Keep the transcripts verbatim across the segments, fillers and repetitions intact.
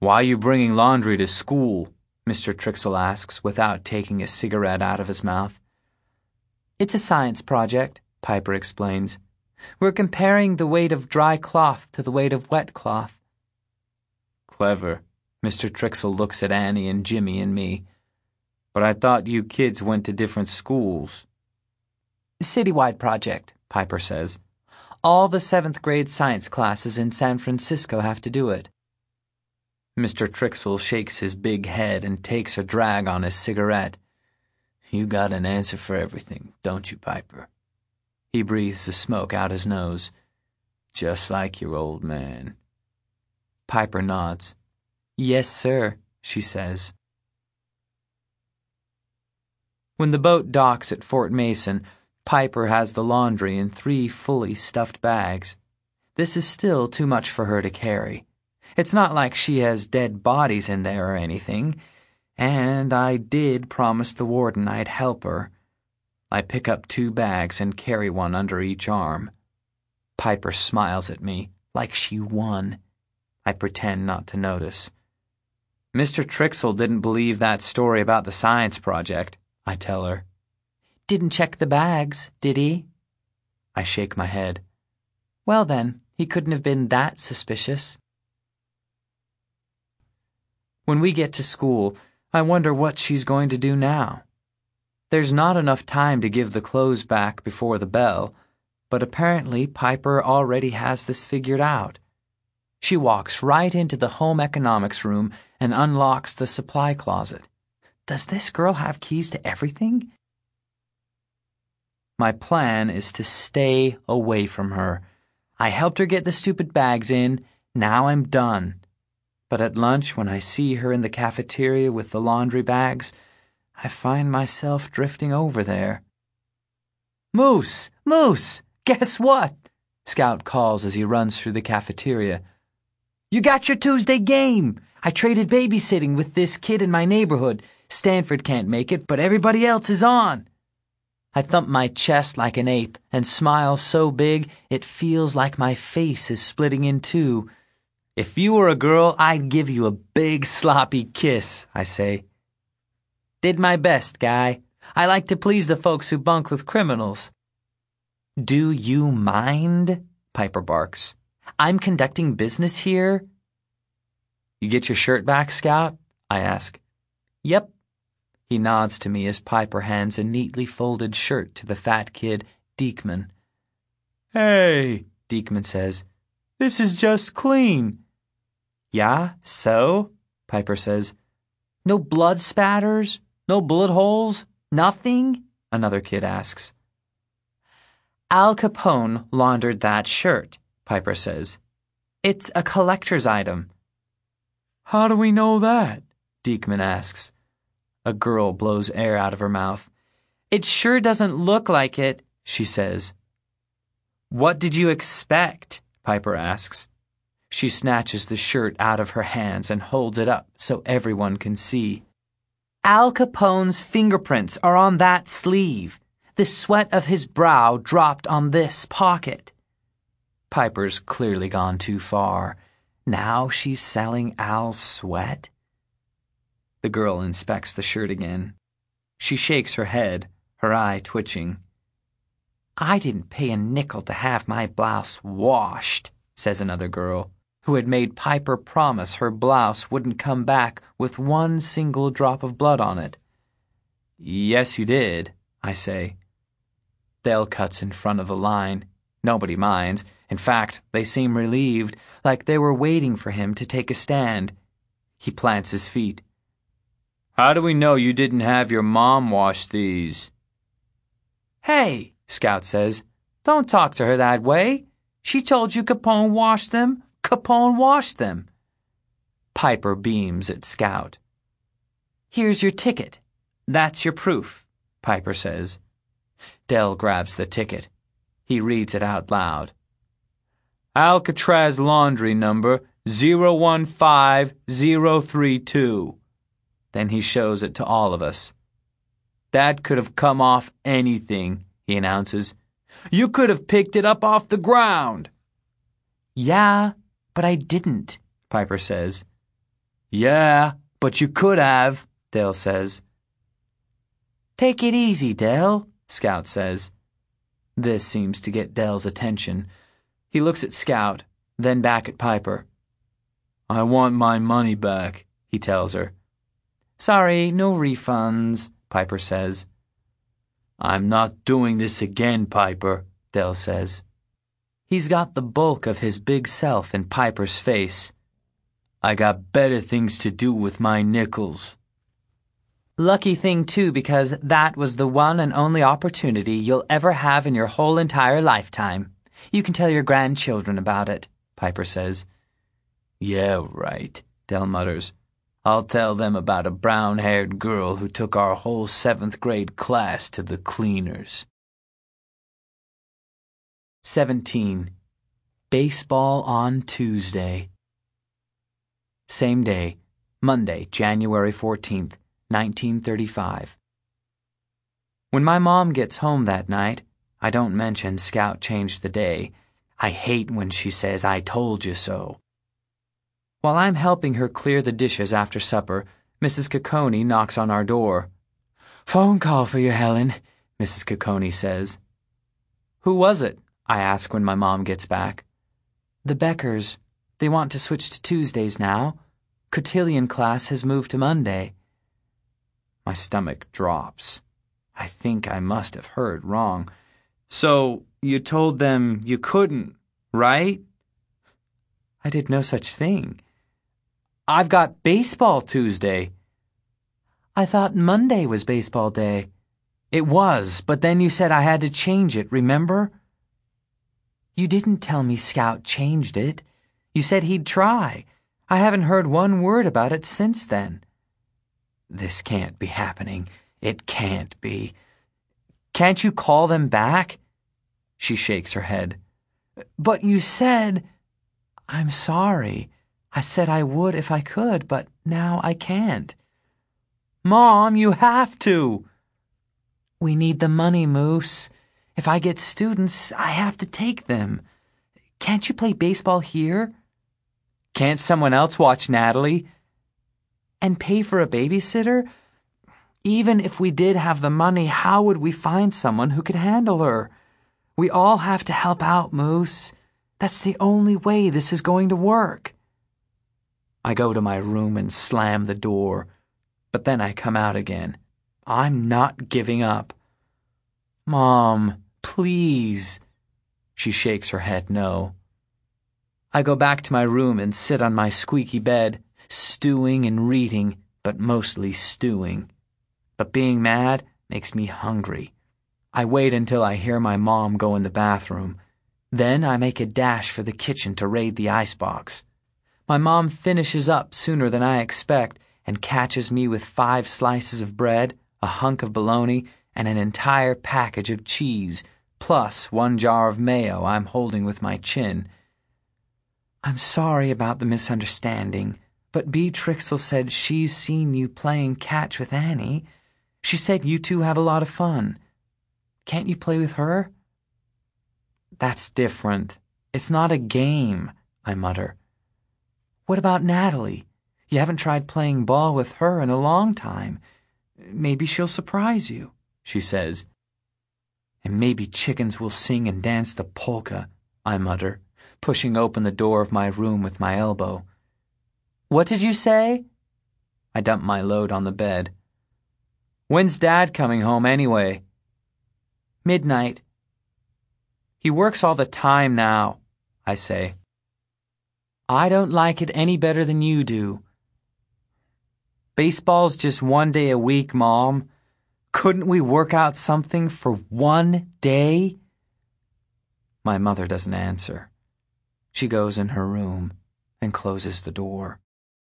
Why are you bringing laundry to school? Mister Trixel asks without taking a cigarette out of his mouth. It's a science project, Piper explains. We're comparing the weight of dry cloth to the weight of wet cloth. Clever. Mister Trixel looks at Annie and Jimmy and me. But I thought you kids went to different schools. Citywide project, Piper says. All the seventh grade science classes in San Francisco have to do it. Mister Trixel shakes his big head and takes a drag on his cigarette. You got an answer for everything, don't you, Piper? He breathes the smoke out his nose. Just like your old man. Piper nods. Yes, sir, she says. When the boat docks at Fort Mason, Piper has the laundry in three fully stuffed bags. This is still too much for her to carry. It's not like she has dead bodies in there or anything, and I did promise the warden I'd help her. I pick up two bags and carry one under each arm. Piper smiles at me, like she won. I pretend not to notice. Mister Trixel didn't believe that story about the science project, I tell her. Didn't check the bags, did he? I shake my head. Well then, he couldn't have been that suspicious. When we get to school, I wonder what she's going to do now. There's not enough time to give the clothes back before the bell, but apparently Piper already has this figured out. She walks right into the home economics room and unlocks the supply closet. Does this girl have keys to everything? My plan is to stay away from her. I helped her get the stupid bags in. Now I'm done. But at lunch, when I see her in the cafeteria with the laundry bags, I find myself drifting over there. Moose! Moose! Guess what? Scout calls as he runs through the cafeteria. You got your Tuesday game! I traded babysitting with this kid in my neighborhood. Stanford can't make it, but everybody else is on. I thump my chest like an ape and smile so big it feels like my face is splitting in two. If you were a girl, I'd give you a big sloppy kiss, I say. Did my best, guy. I like to please the folks who bunk with criminals. Do you mind? Piper barks. I'm conducting business here. You get your shirt back, Scout? I ask. Yep. He nods to me as Piper hands a neatly folded shirt to the fat kid, Diekman. Hey, Diekman says. This is just clean. Yeah, so? Piper says. No blood spatters? No bullet holes? Nothing? Another kid asks. Al Capone laundered that shirt, Piper says. It's a collector's item. How do we know that? Diekman asks. A girl blows air out of her mouth. It sure doesn't look like it, she says. What did you expect? Piper asks. She snatches the shirt out of her hands and holds it up so everyone can see. Al Capone's fingerprints are on that sleeve. The sweat of his brow dropped on this pocket. Piper's clearly gone too far. Now she's selling Al's sweat? The girl inspects the shirt again. She shakes her head, her eye twitching. I didn't pay a nickel to have my blouse washed, says another girl, who had made Piper promise her blouse wouldn't come back with one single drop of blood on it. Yes, you did, I say. Dale cuts in front of the line. Nobody minds. In fact, they seem relieved, like they were waiting for him to take a stand. He plants his feet. How do we know you didn't have your mom wash these? Hey, Scout says, don't talk to her that way. She told you Capone washed them. Capone washed them. Piper beams at Scout. Here's your ticket. That's your proof, Piper says. Dell grabs the ticket. He reads it out loud. Alcatraz laundry number zero one five zero three two. Then he shows it to all of us. That could have come off anything, he announces. You could have picked it up off the ground. Yeah, but I didn't, Piper says. Yeah, but you could have, Dale says. Take it easy, Dale, Scout says. This seems to get Dale's attention. He looks at Scout, then back at Piper. I want my money back, he tells her. Sorry, no refunds, Piper says. I'm not doing this again, Piper, Dale says. He's got the bulk of his big self in Piper's face. I got better things to do with my nickels. Lucky thing, too, because that was the one and only opportunity you'll ever have in your whole entire lifetime. You can tell your grandchildren about it, Piper says. Yeah, right, Dale mutters. I'll tell them about a brown-haired girl who took our whole seventh grade class to the cleaners. seventeen. Baseball on Tuesday. Same day, Monday, January fourteenth, nineteen thirty-five. When my mom gets home that night, I don't mention Scout changed the day. I hate when she says, I told you so. While I'm helping her clear the dishes after supper, Missus Cocconi knocks on our door. Phone call for you, Helen, Missus Cocconi says. Who was it? I ask when my mom gets back. The Beckers. They want to switch to Tuesdays now. Cotillion class has moved to Monday. My stomach drops. I think I must have heard wrong. So, you told them you couldn't, right? I did no such thing. I've got baseball Tuesday. I thought Monday was baseball day. It was, but then you said I had to change it, remember? You didn't tell me Scout changed it. You said he'd try. I haven't heard one word about it since then. This can't be happening. It can't be. Can't you call them back? She shakes her head. But you said... I'm sorry. I said I would if I could, but now I can't. Mom, you have to. We need the money, Moose. If I get students, I have to take them. Can't you play baseball here? Can't someone else watch Natalie? And pay for a babysitter? Even if we did have the money, how would we find someone who could handle her? We all have to help out, Moose. That's the only way this is going to work. I go to my room and slam the door, but then I come out again. I'm not giving up. Mom, please. She shakes her head no. I go back to my room and sit on my squeaky bed, stewing and reading, but mostly stewing. But being mad makes me hungry. I wait until I hear my mom go in the bathroom. Then I make a dash for the kitchen to raid the icebox. My mom finishes up sooner than I expect and catches me with five slices of bread, a hunk of bologna, and an entire package of cheese, plus one jar of mayo I'm holding with my chin. I'm sorry about the misunderstanding, but Bea Trixel said she's seen you playing catch with Annie. She said you two have a lot of fun. Can't you play with her? That's different. It's not a game, I mutter. What about Natalie? You haven't tried playing ball with her in a long time. Maybe she'll surprise you, she says. And maybe chickens will sing and dance the polka, I mutter, pushing open the door of my room with my elbow. What did you say? I dump my load on the bed. When's Dad coming home anyway? Midnight. He works all the time now, I say. I don't like it any better than you do. Baseball's just one day a week, Mom. Couldn't we work out something for one day? My mother doesn't answer. She goes in her room and closes the door.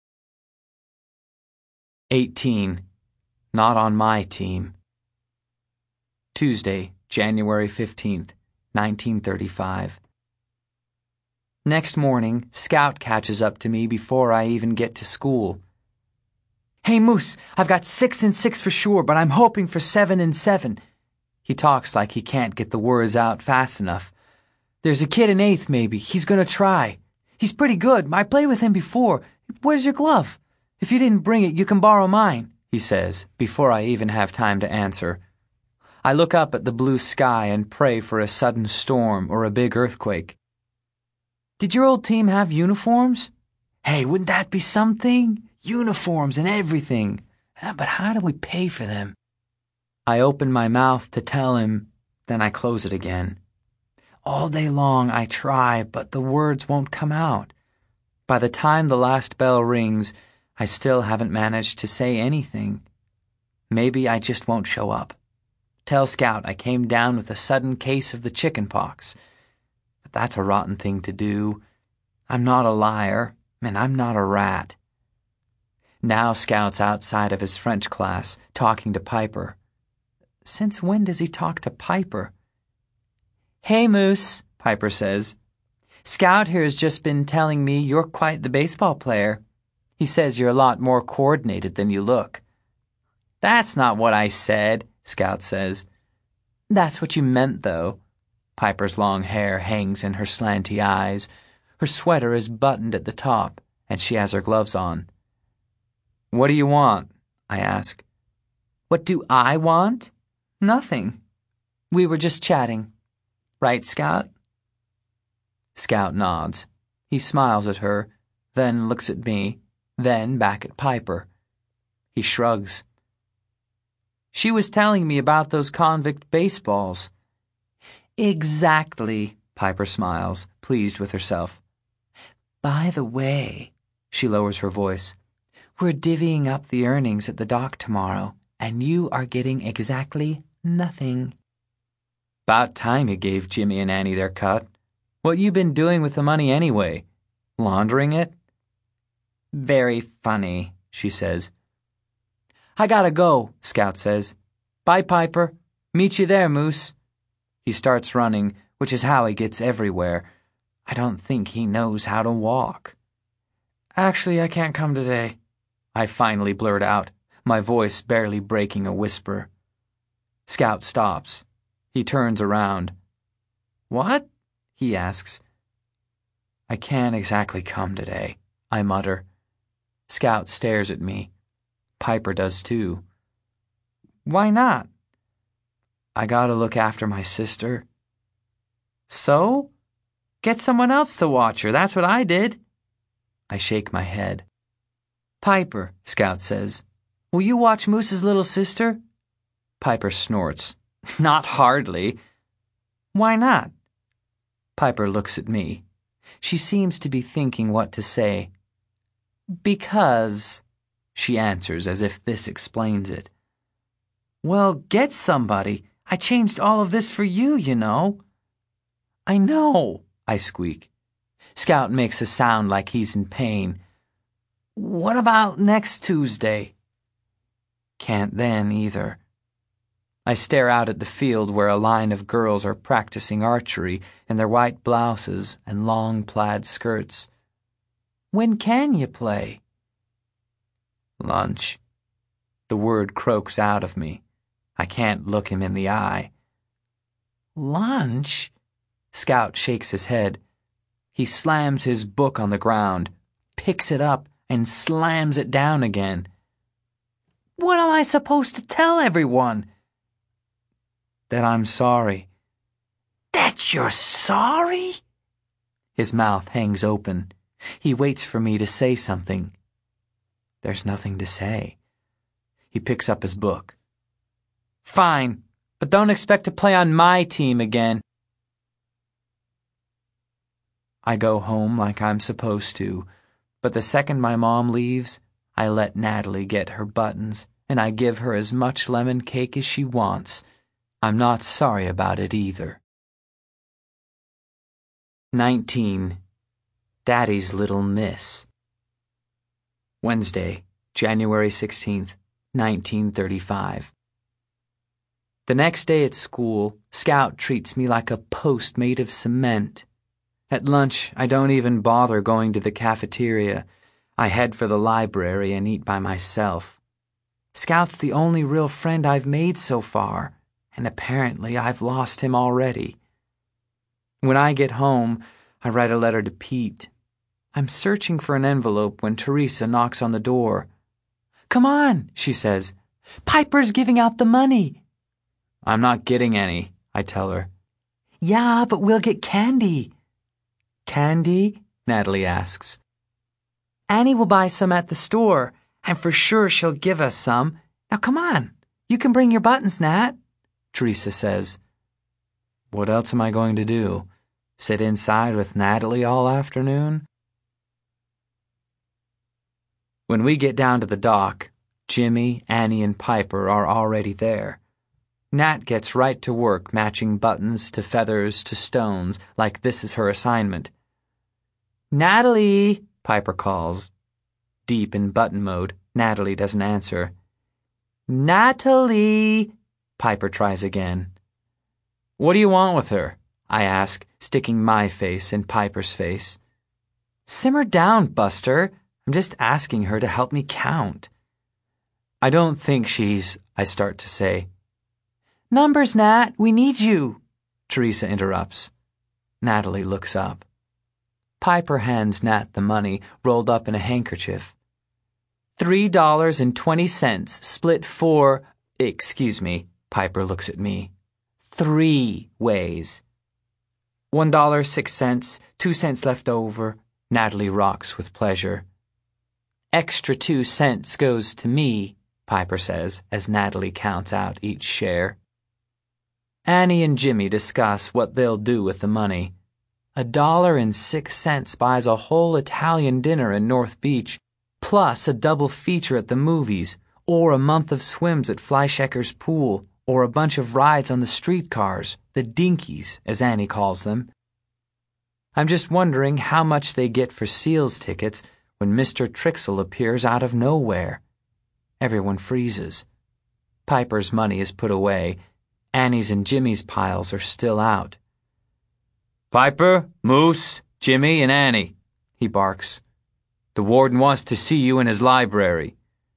eighteen. Not on my team. Tuesday, January fifteenth, nineteen thirty-five. Next morning, Scout catches up to me before I even get to school. Hey, Moose, I've got six and six for sure, but I'm hoping for seven and seven. He talks like he can't get the words out fast enough. There's a kid in eighth, maybe. He's going to try. He's pretty good. I played with him before. Where's your glove? If you didn't bring it, you can borrow mine, he says, before I even have time to answer. I look up at the blue sky and pray for a sudden storm or a big earthquake. Did your old team have uniforms? Hey, wouldn't that be something? Uniforms and everything. But how do we pay for them? I open my mouth to tell him, then I close it again. All day long I try, but the words won't come out. By the time the last bell rings, I still haven't managed to say anything. Maybe I just won't show up. Tell Scout I came down with a sudden case of the chicken pox. But that's a rotten thing to do. I'm not a liar, and I'm not a rat. Now Scout's outside of his French class, talking to Piper. Since when does he talk to Piper? Hey, Moose, Piper says. Scout here has just been telling me you're quite the baseball player. He says you're a lot more coordinated than you look. That's not what I said, Scout says. That's what you meant, though. Piper's long hair hangs in her slanty eyes. Her sweater is buttoned at the top, and she has her gloves on. What do you want? I ask. What do I want? Nothing. We were just chatting. Right, Scout? Scout nods. He smiles at her, then looks at me, then back at Piper. He shrugs. She was telling me about those convict baseballs. Exactly, Piper smiles, pleased with herself. By the way, she lowers her voice, we're divvying up the earnings at the dock tomorrow, and you are getting exactly nothing. About time you gave Jimmy and Annie their cut. What you been doing with the money anyway? Laundering it? Very funny, she says. I gotta go, Scout says. Bye, Piper. Meet you there, Moose. He starts running, which is how he gets everywhere. I don't think he knows how to walk. Actually, I can't come today, I finally blurt out, my voice barely breaking a whisper. Scout stops. He turns around. What? He asks. I can't exactly come today, I mutter. Scout stares at me. Piper does too. Why not? I gotta look after my sister. So? Get someone else to watch her. That's what I did. I shake my head. Piper, Scout says, will you watch Moose's little sister? Piper snorts. Not hardly. Why not? Piper looks at me. She seems to be thinking what to say. Because, she answers as if this explains it. Well, get somebody. I changed all of this for you, you know. I know, I squeak. Scout makes a sound like he's in pain. What about next Tuesday? Can't then either. I stare out at the field where a line of girls are practicing archery in their white blouses and long plaid skirts. When can you play? Lunch. The word croaks out of me. I can't look him in the eye. Lunch? Scout shakes his head. He slams his book on the ground, picks it up, and slams it down again. What am I supposed to tell everyone? That I'm sorry. That you're sorry? His mouth hangs open. He waits for me to say something. There's nothing to say. He picks up his book. Fine, but don't expect to play on my team again. I go home like I'm supposed to, but the second my mom leaves, I let Natalie get her buttons, and I give her as much lemon cake as she wants. I'm not sorry about it either. nineteen. Daddy's Little Miss. Wednesday, January sixteenth, nineteen thirty-five. The next day at school, Scout treats me like a post made of cement. At lunch, I don't even bother going to the cafeteria. I head for the library and eat by myself. Scout's the only real friend I've made so far, and apparently I've lost him already. When I get home, I write a letter to Pete. I'm searching for an envelope when Teresa knocks on the door. "Come on," she says. "Piper's giving out the money." "I'm not getting any," I tell her. "Yeah, but we'll get candy." "Candy?" Natalie asks. "Annie will buy some at the store, and for sure she'll give us some. Now come on, you can bring your buttons, Nat," Teresa says. What else am I going to do? Sit inside with Natalie all afternoon? When we get down to the dock, Jimmy, Annie, and Piper are already there. Nat gets right to work matching buttons to feathers to stones like this is her assignment. "Natalie," Piper calls. Deep in button mode, Natalie doesn't answer. "Natalie," Piper tries again. "What do you want with her?" I ask, sticking my face in Piper's face. "Simmer down, Buster. I'm just asking her to help me count." "I don't think she's," I start to say. "Numbers, Nat, we need you," Teresa interrupts. Natalie looks up. Piper hands Nat the money rolled up in a handkerchief. Three dollars and twenty cents split four, excuse me, Piper looks at me. Three ways. One dollar, six cents, two cents left over, Natalie rocks with pleasure. Extra two cents goes to me, Piper says as Natalie counts out each share. Annie and Jimmy discuss what they'll do with the money. A dollar and six cents buys a whole Italian dinner in North Beach, plus a double feature at the movies, or a month of swims at Fleischecker's pool, or a bunch of rides on the streetcars, the dinkies, as Annie calls them. I'm just wondering how much they get for Seals tickets when Mister Trixel appears out of nowhere. Everyone freezes. Piper's money is put away. Annie's and Jimmy's piles are still out. "Piper, Moose, Jimmy, and Annie," he barks. "The warden wants to see you in his library."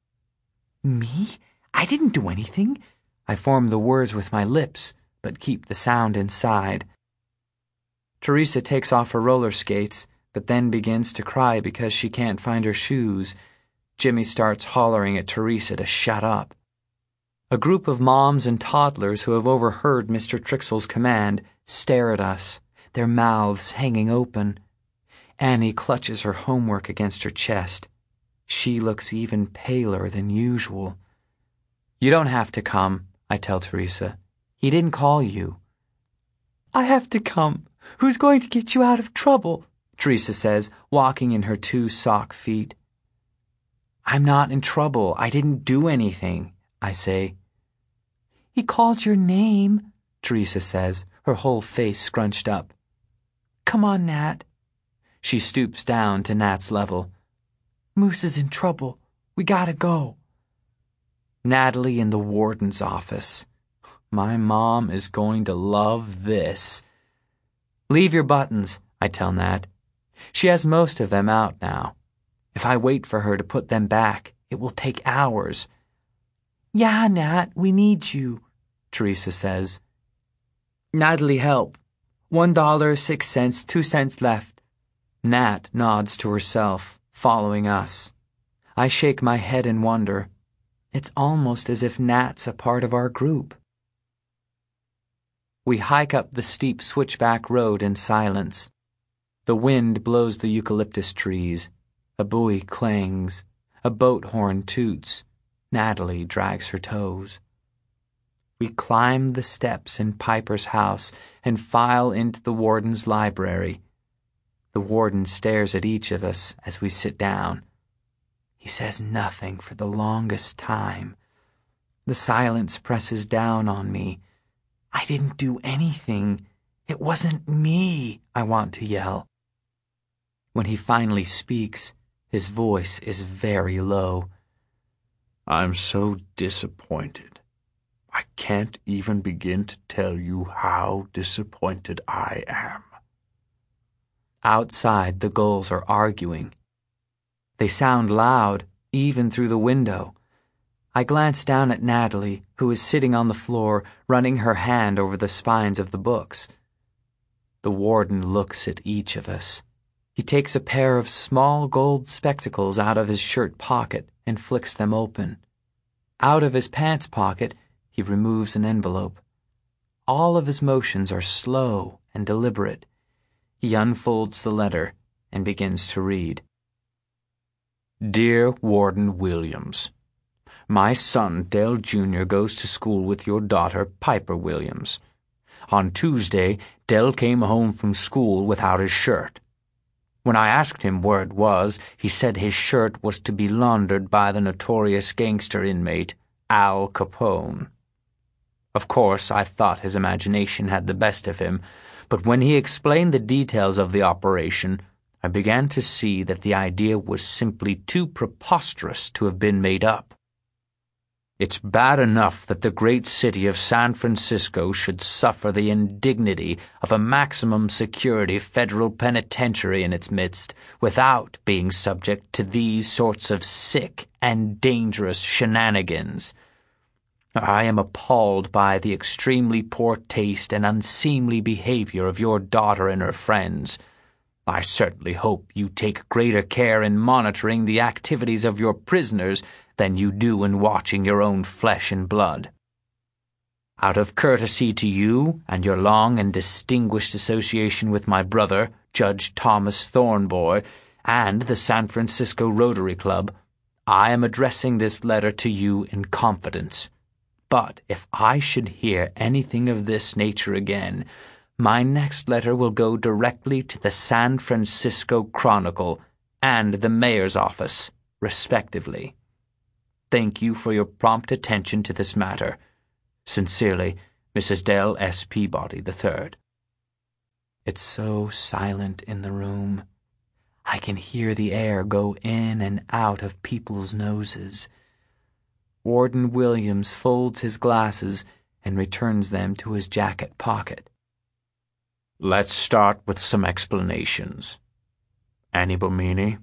"Me? I didn't do anything." I form the words with my lips, but keep the sound inside. Teresa takes off her roller skates, but then begins to cry because she can't find her shoes. Jimmy starts hollering at Teresa to shut up. A group of moms and toddlers who have overheard Mister Trixel's command stare at us, their mouths hanging open. Annie clutches her homework against her chest. She looks even paler than usual. "You don't have to come," I tell Teresa. "He didn't call you." "I have to come. Who's going to get you out of trouble?" Teresa says, walking in her two sock feet. "I'm not in trouble. I didn't do anything," I say. "He called your name," Teresa says, her whole face scrunched up. "Come on, Nat." She stoops down to Nat's level. "Moose is in trouble. We gotta go." Natalie in the warden's office. My mom is going to love this. "Leave your buttons," I tell Nat. She has most of them out now. If I wait for her to put them back, it will take hours. "Yeah, Nat, we need you," Teresa says. "Natalie, help. One dollar, six cents, two cents left." Nat nods to herself, following us. I shake my head in wonder. It's almost as if Nat's a part of our group. We hike up the steep switchback road in silence. The wind blows the eucalyptus trees. A buoy clangs. A boat horn toots. Natalie drags her toes. We climb the steps in Piper's house and file into the warden's library. The warden stares at each of us as we sit down. He says nothing for the longest time. The silence presses down on me. I didn't do anything. It wasn't me, I want to yell. When he finally speaks, his voice is very low. "I'm so disappointed. I can't even begin to tell you how disappointed I am." Outside, the gulls are arguing. They sound loud, even through the window. I glance down at Natalie, who is sitting on the floor, running her hand over the spines of the books. The warden looks at each of us. He takes a pair of small gold spectacles out of his shirt pocket and flicks them open. Out of his pants pocket, he removes an envelope. All of his motions are slow and deliberate. He unfolds the letter and begins to read. Dear Warden Williams, my son Dell Junior goes to school with your daughter Piper Williams. On Tuesday, Dell came home from school without his shirt. When I asked him where it was, he said his shirt was to be laundered by the notorious gangster inmate, Al Capone. Of course, I thought his imagination had the best of him, but when he explained the details of the operation, I began to see that the idea was simply too preposterous to have been made up. It's bad enough that the great city of San Francisco should suffer the indignity of a maximum security federal penitentiary in its midst without being subject to these sorts of sick and dangerous shenanigans. I am appalled by the extremely poor taste and unseemly behavior of your daughter and her friends. I certainly hope you take greater care in monitoring the activities of your prisoners than you do in watching your own flesh and blood. Out of courtesy to you and your long and distinguished association with my brother, Judge Thomas Thornboy, and the San Francisco Rotary Club, I am addressing this letter to you in confidence. But if I should hear anything of this nature again, my next letter will go directly to the San Francisco Chronicle and the mayor's office, respectively. Thank you for your prompt attention to this matter. Sincerely, Missus Dell S. Peabody the third. It's so silent in the room. I can hear the air go in and out of people's noses. Warden Williams folds his glasses and returns them to his jacket pocket. Let's start with some explanations. Annie Bomini?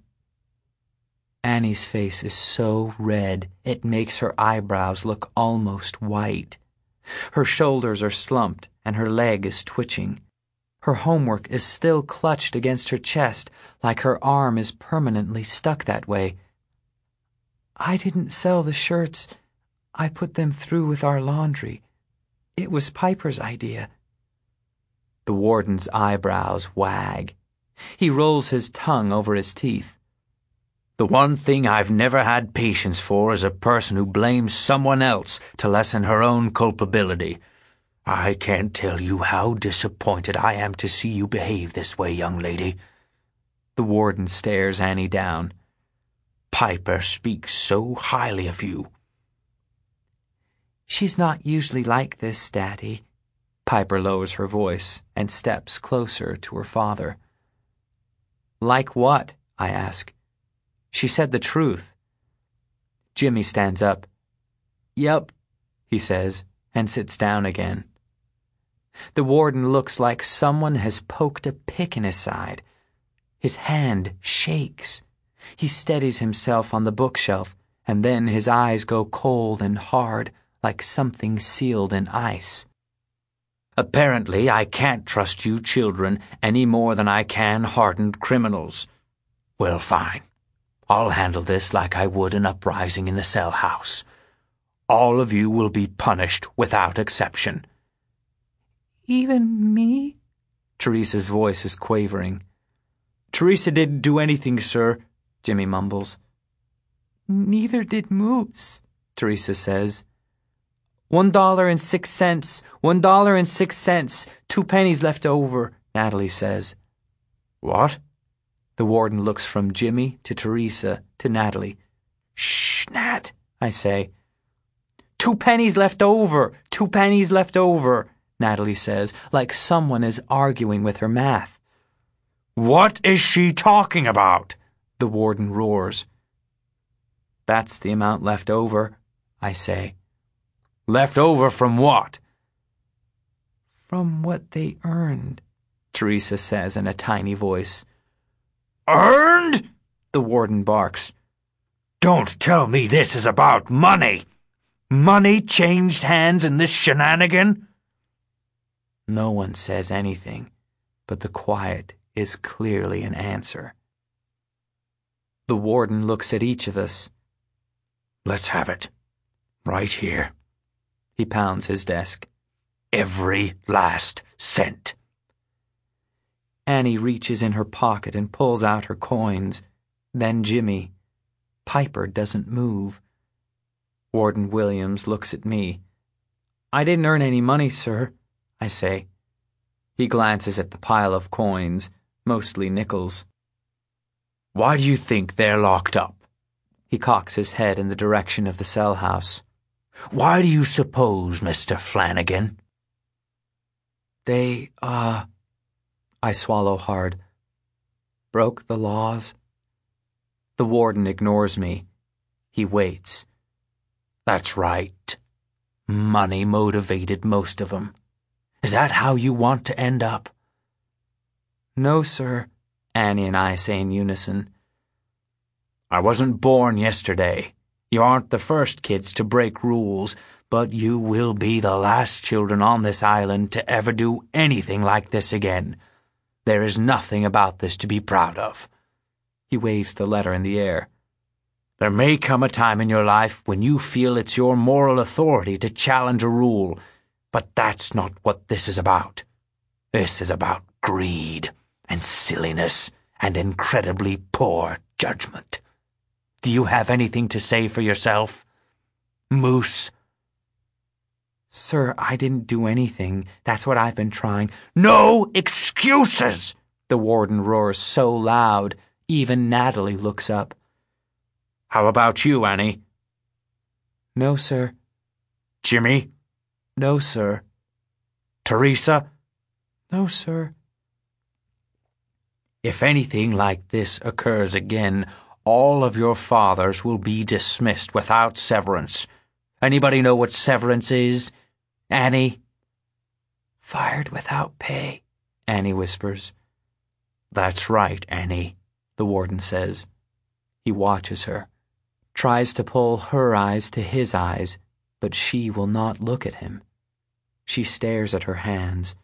Annie's face is so red it makes her eyebrows look almost white. Her shoulders are slumped and her leg is twitching. Her homework is still clutched against her chest, like her arm is permanently stuck that way. I didn't sell the shirts. I put them through with our laundry. It was Piper's idea. The warden's eyebrows wag. He rolls his tongue over his teeth. The one thing I've never had patience for is a person who blames someone else to lessen her own culpability. I can't tell you how disappointed I am to see you behave this way, young lady. The warden stares Annie down. Piper speaks so highly of you. She's not usually like this, Daddy. Piper lowers her voice and steps closer to her father. Like what? I ask. She said the truth. Jimmy stands up. Yep, he says, and sits down again. The warden looks like someone has poked a pick in his side. His hand shakes. He steadies himself on the bookshelf, and then his eyes go cold and hard, like something sealed in ice. Apparently, I can't trust you children any more than I can hardened criminals. Well, fine. I'll handle this like I would an uprising in the cell house. All of you will be punished without exception. Even me? Teresa's voice is quavering. Teresa didn't do anything, sir, Jimmy mumbles. Neither did Moose, Teresa says. One dollar and six cents, one dollar and six cents, two pennies left over, Natalie says. What? The warden looks from Jimmy to Teresa to Natalie. Shh, Nat, I say. Two pennies left over, two pennies left over, Natalie says, like someone is arguing with her math. What is she talking about? The warden roars. That's the amount left over, I say. Left over from what? From what they earned, Teresa says in a tiny voice. Earned? The warden barks. Don't tell me this is about money. Money changed hands in this shenanigan? No one says anything, but the quiet is clearly an answer. The warden looks at each of us. Let's have it. Right here. He pounds his desk. Every last cent. Annie reaches in her pocket and pulls out her coins. Then Jimmy. Piper doesn't move. Warden Williams looks at me. I didn't earn any money, sir, I say. He glances at the pile of coins, mostly nickels. Why do you think they're locked up? He cocks his head in the direction of the cell house. Why do you suppose, Mister Flanagan? They, uh... I swallow hard. Broke the laws? The warden ignores me. He waits. That's right. Money motivated most of them. Is that how you want to end up? No, sir, Annie and I say in unison. I wasn't born yesterday. You aren't the first kids to break rules, but you will be the last children on this island to ever do anything like this again. There is nothing about this to be proud of. He waves the letter in the air. There may come a time in your life when you feel it's your moral authority to challenge a rule, but that's not what this is about. This is about greed and silliness and incredibly poor judgment. Do you have anything to say for yourself? Moose? Sir, I didn't do anything. That's what I've been trying. No excuses! The warden roars so loud, even Natalie looks up. How about you, Annie? No, sir. Jimmy? No, sir. Teresa? No, sir. If anything like this occurs again, all of your fathers will be dismissed without severance. Anybody know what severance is? Annie? Fired without pay, Annie whispers. That's right, Annie, the warden says. He watches her, tries to pull her eyes to his eyes, but she will not look at him. She stares at her hands.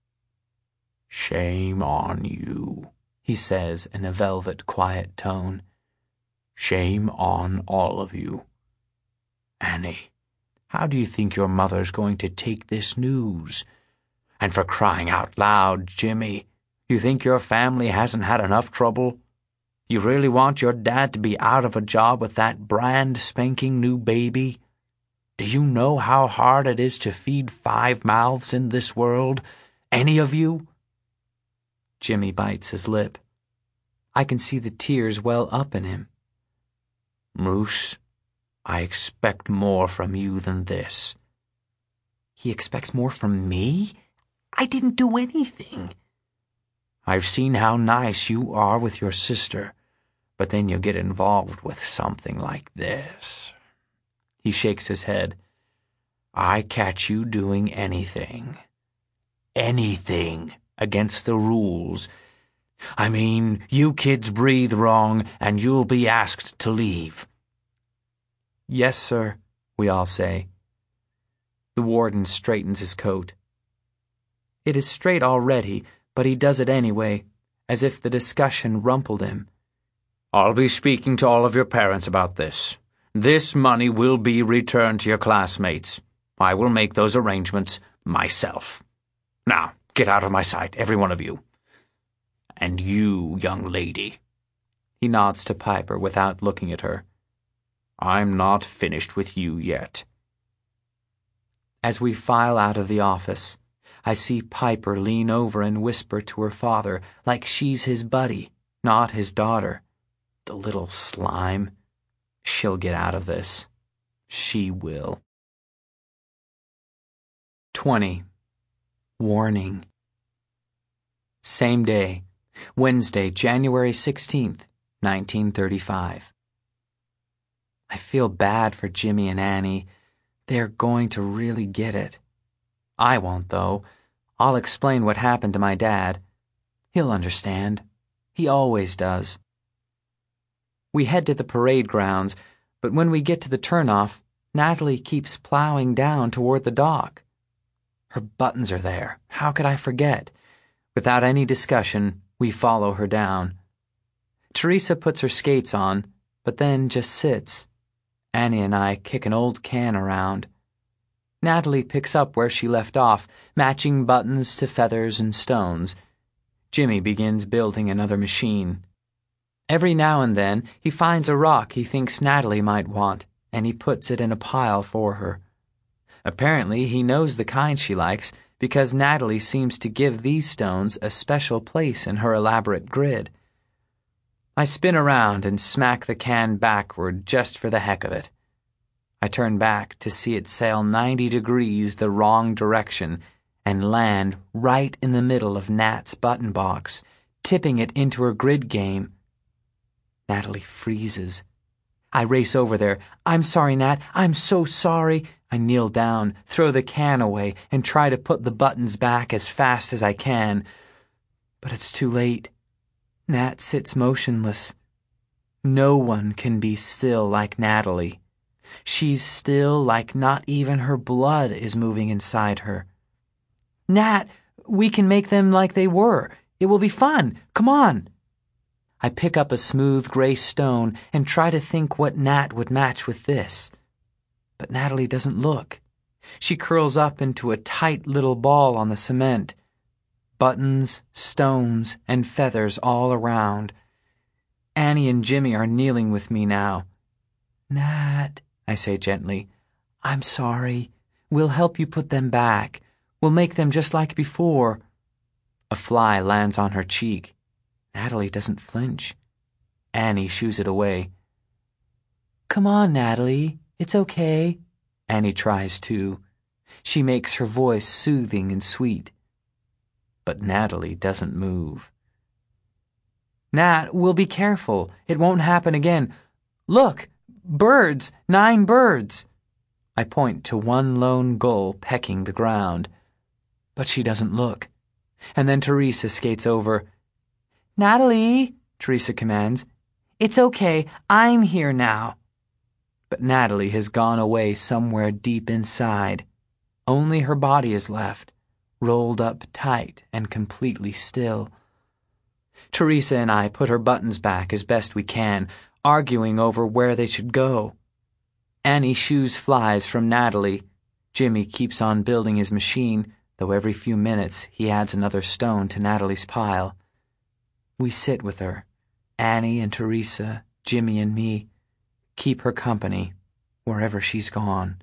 Shame on you, he says in a velvet, quiet tone. Shame on all of you. Annie, how do you think your mother's going to take this news? And for crying out loud, Jimmy, you think your family hasn't had enough trouble? You really want your dad to be out of a job with that brand spanking new baby? Do you know how hard it is to feed five mouths in this world? Any of you? Jimmy bites his lip. I can see the tears well up in him. Moose, I expect more from you than this. He expects more from me? I didn't do anything. I've seen how nice you are with your sister, but then you get involved with something like this. He shakes his head. I catch you doing anything. Anything against the rules. I mean, you kids breathe wrong, and you'll be asked to leave. Yes, sir, we all say. The warden straightens his coat. It is straight already, but he does it anyway, as if the discussion rumpled him. I'll be speaking to all of your parents about this. This money will be returned to your classmates. I will make those arrangements myself. Now, get out of my sight, every one of you. And you, young lady. He nods to Piper without looking at her. I'm not finished with you yet. As we file out of the office, I see Piper lean over and whisper to her father like she's his buddy, not his daughter. The little slime. She'll get out of this. She will. twenty. Warning. Same day. Wednesday, January sixteenth, nineteen thirty-five. I feel bad for Jimmy and Annie. They're going to really get it. I won't, though. I'll explain what happened to my dad. He'll understand. He always does. We head to the parade grounds, but when we get to the turnoff, Natalie keeps plowing down toward the dock. Her buttons are there. How could I forget? Without any discussion, We follow her down. Teresa puts her skates on, but then just sits. Annie and I kick an old can around. Natalie picks up where she left off, matching buttons to feathers and stones. Jimmy begins building another machine. Every now and then, he finds a rock he thinks Natalie might want, and he puts it in a pile for her. Apparently, he knows the kind she likes, because Natalie seems to give these stones a special place in her elaborate grid. I spin around and smack the can backward just for the heck of it. I turn back to see it sail ninety degrees the wrong direction and land right in the middle of Nat's button box, tipping it into her grid game. Natalie freezes. I race over there. "I'm sorry, Nat. I'm so sorry." I kneel down, throw the can away, and try to put the buttons back as fast as I can. But it's too late. Nat sits motionless. No one can be still like Natalie. She's still like not even her blood is moving inside her. "Nat, we can make them like they were. It will be fun. Come on." I pick up a smooth gray stone and try to think what Nat would match with this. But Natalie doesn't look. She curls up into a tight little ball on the cement. Buttons, stones, and feathers all around. Annie and Jimmy are kneeling with me now. "Nat," I say gently, "I'm sorry. We'll help you put them back. We'll make them just like before." A fly lands on her cheek. Natalie doesn't flinch. Annie shoos it away. "Come on, Natalie. It's okay." Annie tries too. She makes her voice soothing and sweet. But Natalie doesn't move. "Nat, we'll be careful. It won't happen again. Look! Birds! Nine birds!" I point to one lone gull pecking the ground. But she doesn't look. And then Teresa skates over. "Natalie," Teresa commands. "It's okay. I'm here now." But Natalie has gone away somewhere deep inside. Only her body is left, rolled up tight and completely still. Teresa and I put her buttons back as best we can, arguing over where they should go. Annie shoos flies from Natalie. Jimmy keeps on building his machine, though every few minutes he adds another stone to Natalie's pile. We sit with her, Annie and Teresa, Jimmy and me, keep her company wherever she's gone.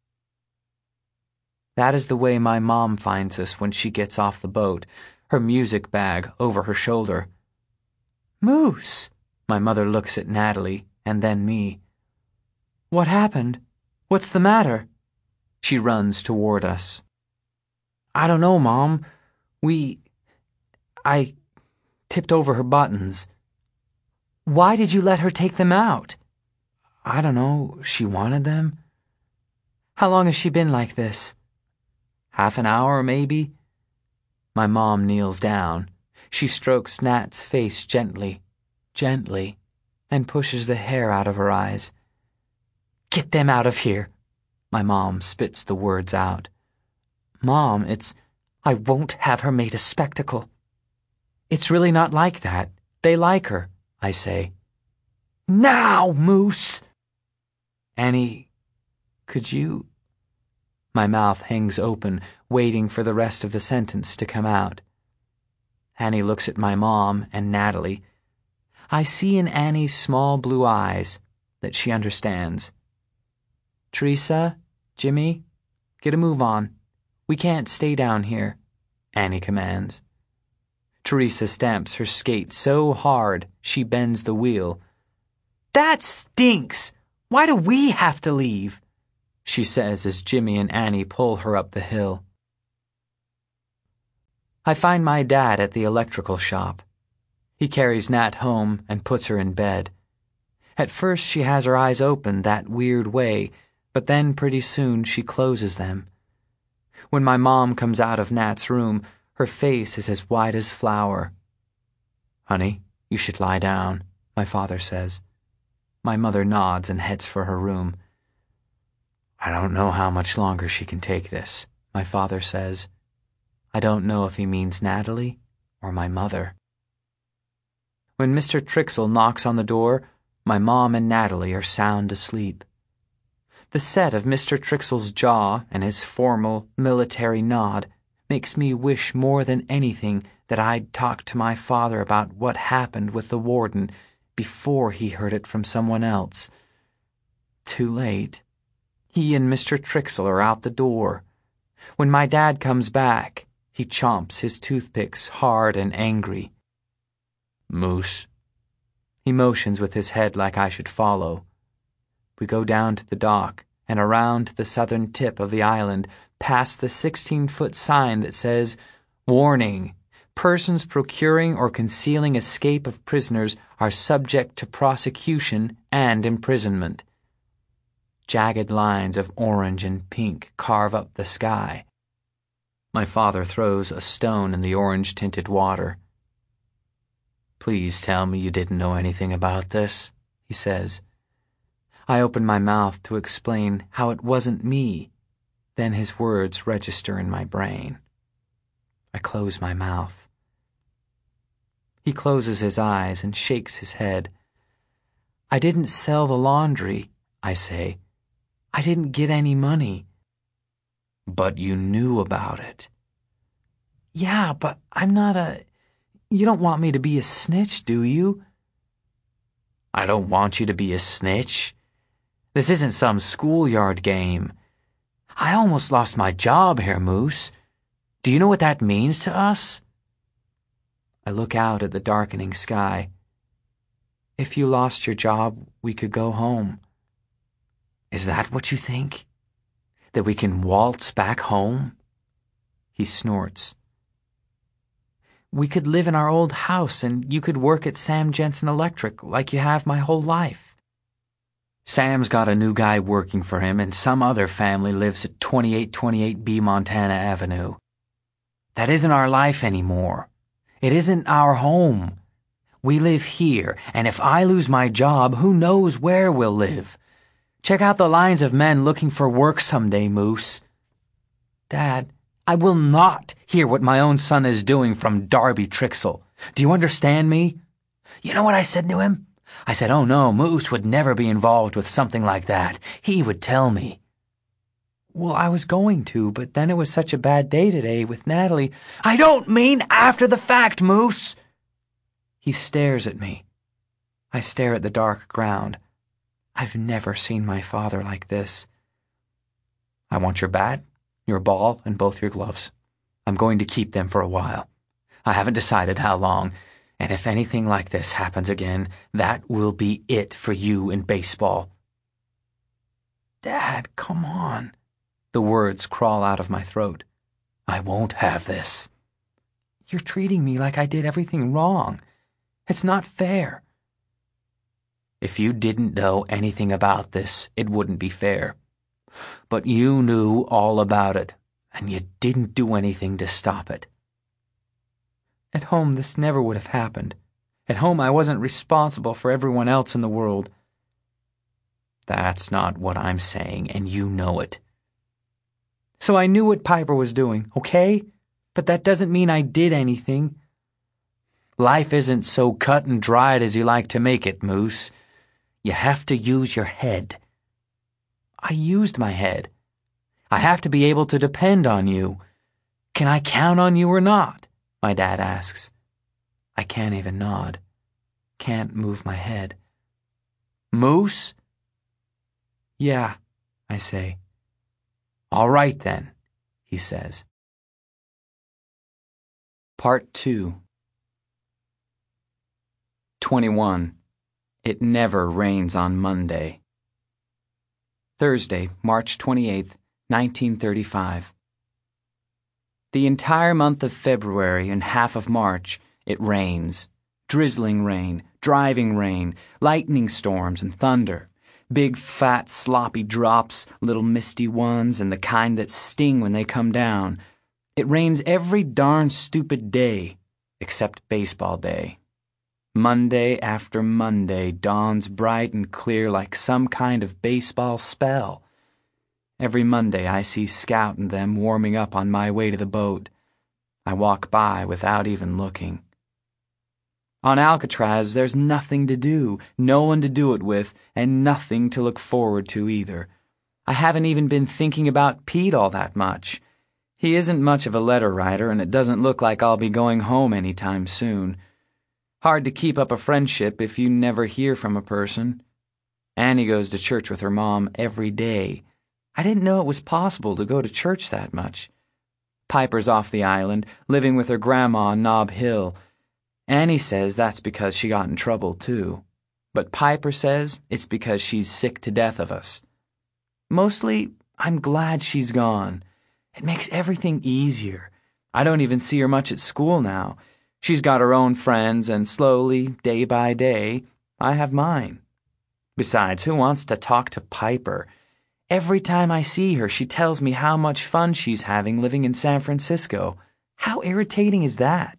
That is the way my mom finds us when she gets off the boat, her music bag over her shoulder. "Moose!" My mother looks at Natalie and then me. "What happened? What's the matter?" She runs toward us. "I don't know, Mom. We... I tipped over her buttons." "Why did you let her take them out?" "I don't know. She wanted them." "How long has she been like this?" "Half an hour, maybe." My mom kneels down. She strokes Nat's face gently, gently, and pushes the hair out of her eyes. "Get them out of here." My mom spits the words out. "Mom, it's... I won't have her made a spectacle." "It's really not like that. They like her," I say. "Now, Moose!" "Annie, could you..." My mouth hangs open, waiting for the rest of the sentence to come out. Annie looks at my mom and Natalie. I see in Annie's small blue eyes that she understands. "Teresa, Jimmy, get a move on. We can't stay down here," Annie commands. Teresa stamps her skate so hard she bends the wheel. "That stinks! Why do we have to leave?" she says as Jimmy and Annie pull her up the hill. I find my dad at the electrical shop. He carries Nat home and puts her in bed. At first she has her eyes open that weird way, but then pretty soon she closes them. When my mom comes out of Nat's room, her face is as white as flour. "Honey, you should lie down," my father says. My mother nods and heads for her room. "I don't know how much longer she can take this," my father says. I don't know if he means Natalie or my mother. When Mister Trixle knocks on the door, my mom and Natalie are sound asleep. The set of Mister Trixle's jaw and his formal military nod makes me wish more than anything that I'd talked to my father about what happened with the warden before he heard it from someone else. Too late. He and Mister Trixle are out the door. When my dad comes back, he chomps his toothpicks hard and angry. Moose. He motions with his head like I should follow. We go down to the dock and around to the southern tip of the island, past the sixteen-foot sign that says, "Warning! Persons procuring or concealing escape of prisoners are subject to prosecution and imprisonment." Jagged lines of orange and pink carve up the sky. My father throws a stone in the orange-tinted water. "Please tell me you didn't know anything about this," he says. I open my mouth to explain how it wasn't me. Then his words register in my brain. I close my mouth. He closes his eyes and shakes his head. "I didn't sell the laundry," I say. "I didn't get any money." "But you knew about it." "Yeah, but I'm not a... You don't want me to be a snitch, do you?" "I don't want you to be a snitch. This isn't some schoolyard game. I almost lost my job here, Moose. Do you know what that means to us?" I look out at the darkening sky. "If you lost your job, we could go home." "Is that what you think? That we can waltz back home?" He snorts. "We could live in our old house and you could work at Sam Jensen Electric like you have my whole life." "Sam's got a new guy working for him and some other family lives at twenty-eight twenty-eight B Montana Avenue. That isn't our life anymore. It isn't our home. We live here, and if I lose my job, who knows where we'll live? Check out the lines of men looking for work someday, Moose." "Dad, I will not hear what my own son is doing from Darby Trixle. Do you understand me?" "You know what I said to him? I said, oh no, Moose would never be involved with something like that. He would tell me." "Well, I was going to, but then it was such a bad day today with Natalie." "I don't mean after the fact, Moose." He stares at me. I stare at the dark ground. I've never seen my father like this. "I want your bat, your ball, and both your gloves. I'm going to keep them for a while. I haven't decided how long, and if anything like this happens again, that will be it for you in baseball." "Dad, come on." The words crawl out of my throat. "I won't have this." "You're treating me like I did everything wrong. It's not fair." "If you didn't know anything about this, it wouldn't be fair. But you knew all about it, and you didn't do anything to stop it." At home, this never would have happened. At home, I wasn't responsible for everyone else in the world. "That's not what I'm saying, and you know it." "So I knew what Piper was doing, okay? But that doesn't mean I did anything." "Life isn't so cut and dried as you like to make it, Moose. You have to use your head." "I used my head. I have to be able to depend on you. Can I count on you or not?" my dad asks. I can't even nod. Can't move my head. "Moose?" "Yeah," I say. "All right then," he says. Part two. twenty-one. It never rains on Monday. Thursday, March twenty-eighth, nineteen thirty-five. The entire month of February and half of March, it rains. Drizzling rain, driving rain, lightning storms and thunder. Big, fat, sloppy drops, little misty ones, and the kind that sting when they come down. It rains every darn stupid day, except baseball day. Monday after Monday dawns bright and clear like some kind of baseball spell. Every Monday I see Scout and them warming up on my way to the boat. I walk by without even looking. On Alcatraz, there's nothing to do, no one to do it with, and nothing to look forward to either. I haven't even been thinking about Pete all that much. He isn't much of a letter writer, and it doesn't look like I'll be going home anytime soon. Hard to keep up a friendship if you never hear from a person. Annie goes to church with her mom every day. I didn't know it was possible to go to church that much. Piper's off the island, living with her grandma on Nob Hill. Annie says that's because she got in trouble, too. But Piper says it's because she's sick to death of us. Mostly, I'm glad she's gone. It makes everything easier. I don't even see her much at school now. She's got her own friends, and slowly, day by day, I have mine. Besides, who wants to talk to Piper? Every time I see her, she tells me how much fun she's having living in San Francisco. How irritating is that?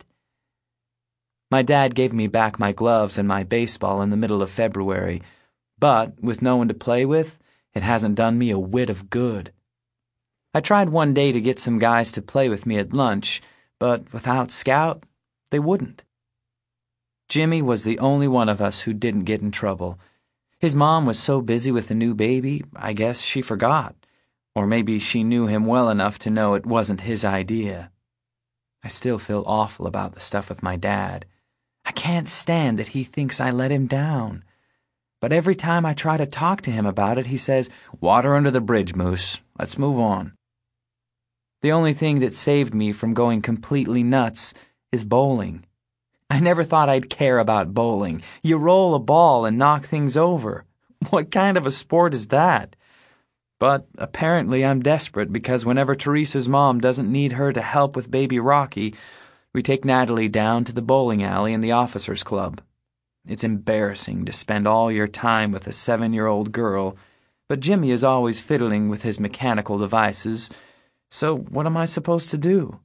My dad gave me back my gloves and my baseball in the middle of February, but with no one to play with, it hasn't done me a whit of good. I tried one day to get some guys to play with me at lunch, but without Scout, they wouldn't. Jimmy was the only one of us who didn't get in trouble. His mom was so busy with the new baby, I guess she forgot. Or maybe she knew him well enough to know it wasn't his idea. I still feel awful about the stuff with my dad. I can't stand that he thinks I let him down. But every time I try to talk to him about it, he says, "Water under the bridge, Moose. Let's move on." The only thing that saved me from going completely nuts is bowling. I never thought I'd care about bowling. You roll a ball and knock things over. What kind of a sport is that? But apparently I'm desperate because whenever Teresa's mom doesn't need her to help with baby Rocky, we take Natalie down to the bowling alley in the officers' club. It's embarrassing to spend all your time with a seven-year-old girl, but Jimmy is always fiddling with his mechanical devices, so what am I supposed to do?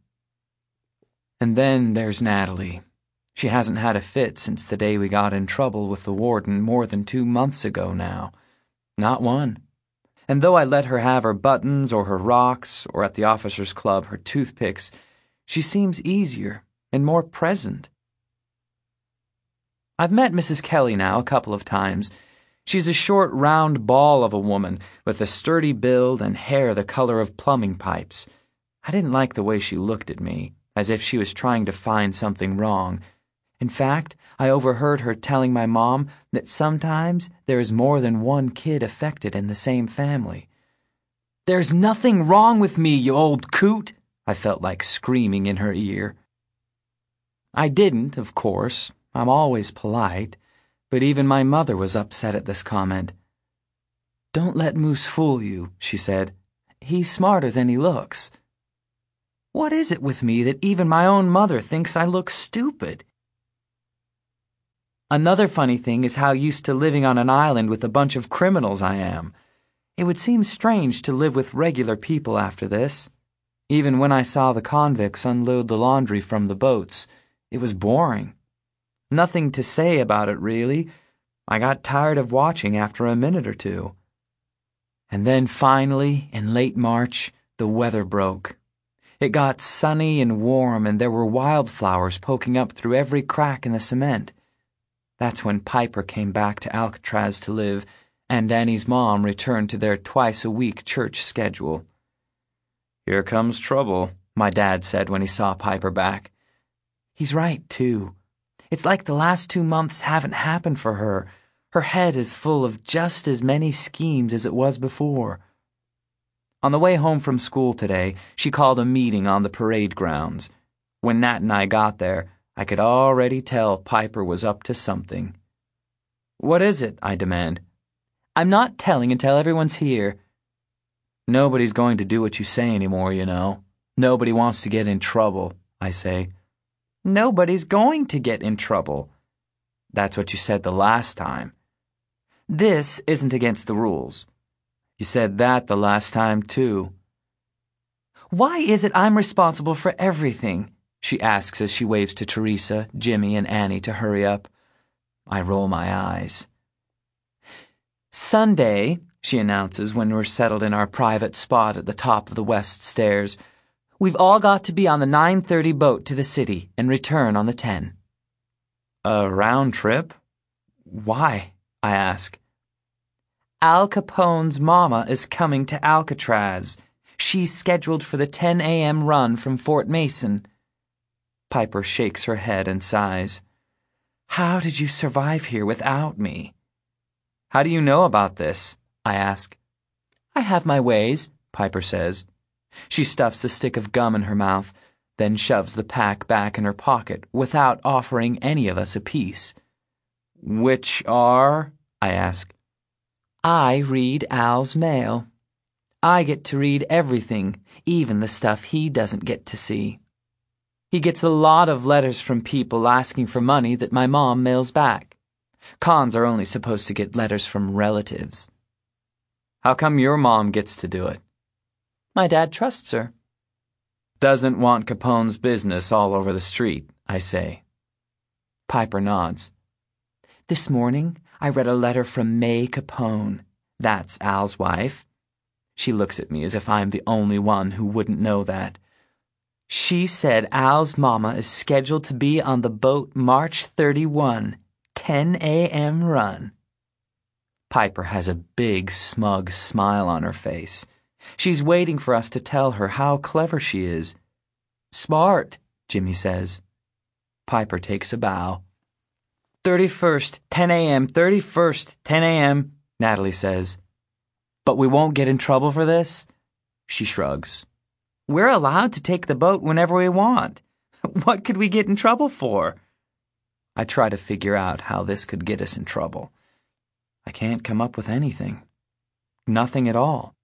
And then there's Natalie. She hasn't had a fit since the day we got in trouble with the warden more than two months ago now. Not one. And though I let her have her buttons or her rocks, or at the officers' club her toothpicks, she seems easier and more present. I've met Missus Kelly now a couple of times. She's a short, round ball of a woman with a sturdy build and hair the color of plumbing pipes. I didn't like the way she looked at me, as if she was trying to find something wrong. In fact, I overheard her telling my mom that sometimes there is more than one kid affected in the same family. "There's nothing wrong with me, you old coot!" I felt like screaming in her ear. I didn't, of course. I'm always polite. But even my mother was upset at this comment. "Don't let Moose fool you," she said. "He's smarter than he looks." What is it with me that even my own mother thinks I look stupid? Another funny thing is how used to living on an island with a bunch of criminals I am. It would seem strange to live with regular people after this. Even when I saw the convicts unload the laundry from the boats, it was boring. Nothing to say about it, really. I got tired of watching after a minute or two. And then finally, in late March, the weather broke. It got sunny and warm, and there were wildflowers poking up through every crack in the cement. That's when Piper came back to Alcatraz to live, and Annie's mom returned to their twice-a-week church schedule. "Here comes trouble," my dad said when he saw Piper back. He's right, too. It's like the last two months haven't happened for her. Her head is full of just as many schemes as it was before. On the way home from school today, she called a meeting on the parade grounds. When Nat and I got there, I could already tell Piper was up to something. "What is it?" I demand. "I'm not telling until everyone's here." "Nobody's going to do what you say anymore, you know. Nobody wants to get in trouble," I say. "Nobody's going to get in trouble." "That's what you said the last time." "This isn't against the rules." "You said that the last time, too." "Why is it I'm responsible for everything?" she asks as she waves to Teresa, Jimmy, and Annie to hurry up. I roll my eyes. "Sunday," she announces when we're settled in our private spot at the top of the west stairs, "we've all got to be on the nine thirty boat to the city and return on the ten." A round trip? Why? I ask. Al Capone's mama is coming to Alcatraz. She's scheduled for the ten a.m. run from Fort Mason. Piper shakes her head and sighs. How did you survive here without me? How do you know about this? I ask. I have my ways, Piper says. She stuffs a stick of gum in her mouth, then shoves the pack back in her pocket without offering any of us a piece. Which are? I ask. I read Al's mail. I get to read everything, even the stuff he doesn't get to see. He gets a lot of letters from people asking for money that my mom mails back. Cons are only supposed to get letters from relatives. How come your mom gets to do it? My dad trusts her. Doesn't want Capone's business all over the street, I say. Piper nods. This morning, I read a letter from May Capone. That's Al's wife. She looks at me as if I'm the only one who wouldn't know that. She said Al's mama is scheduled to be on the boat March thirty-first, ten a.m. run. Piper has a big, smug smile on her face. She's waiting for us to tell her how clever she is. Smart, Jimmy says. Piper takes a bow. thirty-first, ten a.m., thirty-first, ten a.m., Natalie says. But we won't get in trouble for this? She shrugs. We're allowed to take the boat whenever we want. What could we get in trouble for? I try to figure out how this could get us in trouble. I can't come up with anything. Nothing at all.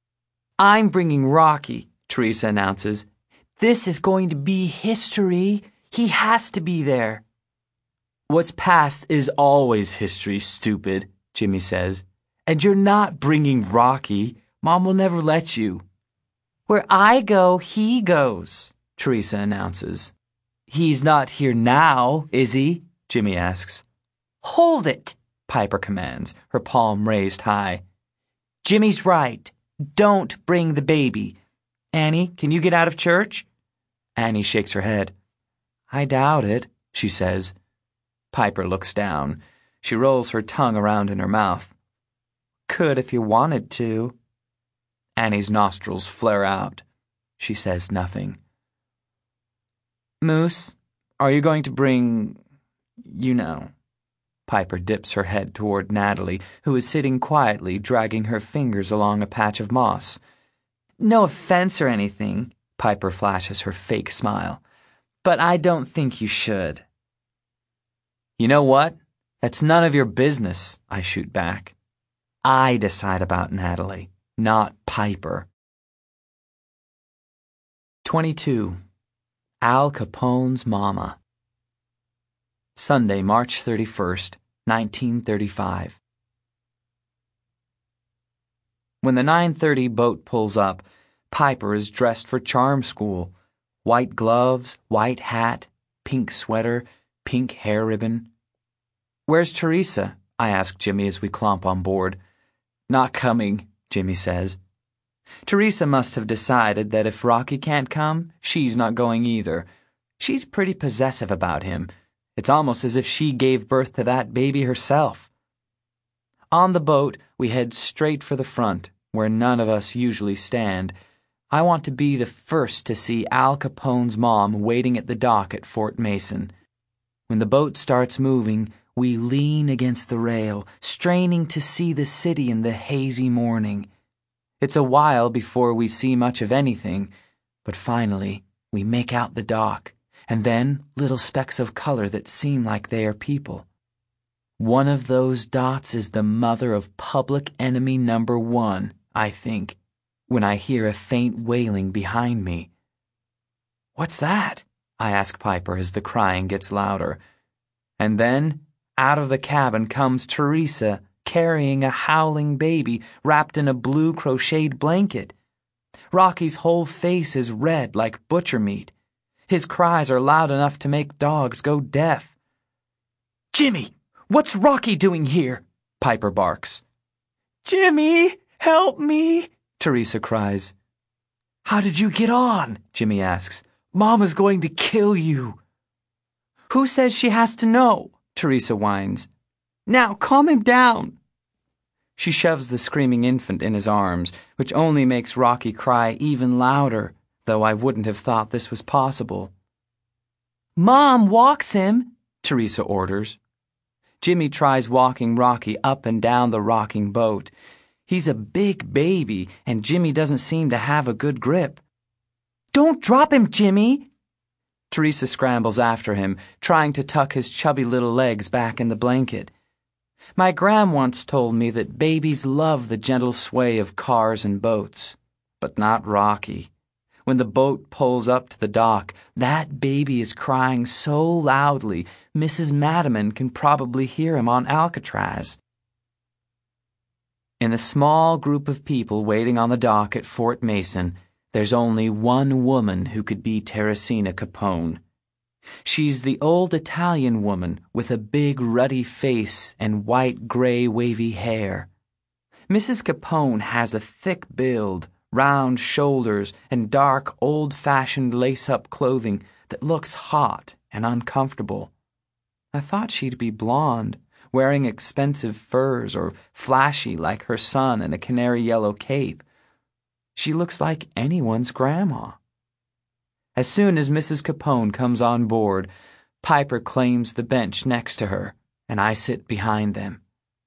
I'm bringing Rocky, Teresa announces. This is going to be history. He has to be there. What's past is always history, stupid, Jimmy says. And you're not bringing Rocky. Mom will never let you. Where I go, he goes, Teresa announces. He's not here now, is he? Jimmy asks. Hold it, Piper commands, her palm raised high. Jimmy's right. Don't bring the baby. Annie, can you get out of church? Annie shakes her head. I doubt it, she says. Piper looks down. She rolls her tongue around in her mouth. Could if you wanted to. Annie's nostrils flare out. She says nothing. Moose, are you going to bring... you know... Piper dips her head toward Natalie, who is sitting quietly, dragging her fingers along a patch of moss. No offense or anything, Piper flashes her fake smile, but I don't think you should. You know what? That's none of your business, I shoot back. I decide about Natalie, not Piper. twenty-two. Al Capone's Mama. Sunday, March thirty-first, nineteen thirty-five. When the nine thirty boat pulls up, Piper is dressed for charm school. White gloves, white hat, pink sweater, pink hair ribbon. Where's Teresa? I ask Jimmy as we clomp on board. Not coming, Jimmy says. Teresa must have decided that if Rocky can't come, she's not going either. She's pretty possessive about him. It's almost as if she gave birth to that baby herself. On the boat, we head straight for the front, where none of us usually stand. I want to be the first to see Al Capone's mom waiting at the dock at Fort Mason. When the boat starts moving, we lean against the rail, straining to see the city in the hazy morning. It's a while before we see much of anything, but finally we make out the dock, and then little specks of color that seem like they are people. One of those dots is the mother of public enemy number one, I think, when I hear a faint wailing behind me. What's that? I ask Piper as the crying gets louder. And then, out of the cabin comes Teresa, carrying a howling baby wrapped in a blue crocheted blanket. Rocky's whole face is red like butcher meat. His cries are loud enough to make dogs go deaf. Jimmy, what's Rocky doing here? Piper barks. Jimmy, help me, Teresa cries. How did you get on? Jimmy asks. Mama's going to kill you. Who says she has to know? Teresa whines. Now, calm him down. She shoves the screaming infant in his arms, which only makes Rocky cry even louder, though I wouldn't have thought this was possible. Mom walks him, Teresa orders. Jimmy tries walking Rocky up and down the rocking boat. He's a big baby, and Jimmy doesn't seem to have a good grip. Don't drop him, Jimmy! Teresa scrambles after him, trying to tuck his chubby little legs back in the blanket. My gram once told me that babies love the gentle sway of cars and boats, but not Rocky. When the boat pulls up to the dock, that baby is crying so loudly, Missus Madiman can probably hear him on Alcatraz. In the small group of people waiting on the dock at Fort Mason, there's only one woman who could be Teresina Capone. She's the old Italian woman with a big ruddy face and white-gray wavy hair. Missus Capone has a thick build, round shoulders, and dark, old-fashioned lace-up clothing that looks hot and uncomfortable. I thought she'd be blonde, wearing expensive furs, or flashy like her son in a canary-yellow cape. She looks like anyone's grandma. As soon as Missus Capone comes on board, Piper claims the bench next to her, and I sit behind them.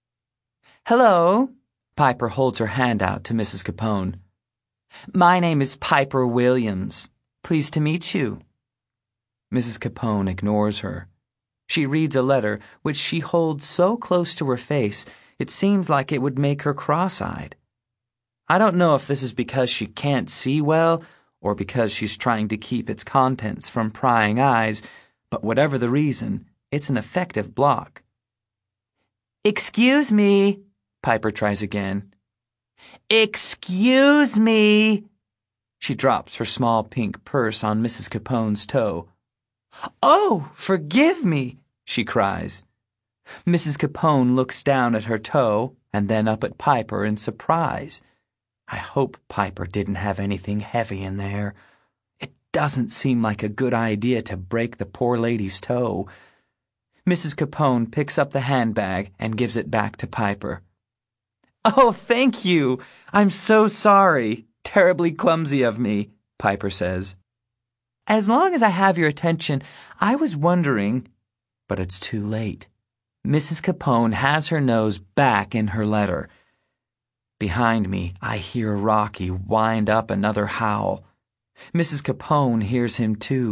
Hello, Piper holds her hand out to Missus Capone. My name is Piper Williams. Pleased to meet you. Missus Capone ignores her. She reads a letter which she holds so close to her face it seems like it would make her cross-eyed. I don't know if this is because she can't see well or because she's trying to keep its contents from prying eyes, but whatever the reason, it's an effective block. Excuse me, Piper tries again. Excuse me. She drops her small pink purse on Missus Capone's toe. Oh, forgive me, she cries. Missus Capone looks down at her toe and then up at Piper in surprise. I hope Piper didn't have anything heavy in there. It doesn't seem like a good idea to break the poor lady's toe. Missus Capone picks up the handbag and gives it back to Piper. Oh, thank you. I'm so sorry. Terribly clumsy of me, Piper says. As long as I have your attention, I was wondering... But it's too late. Missus Capone has her nose back in her letter. Behind me, I hear Rocky wind up another howl. Missus Capone hears him too.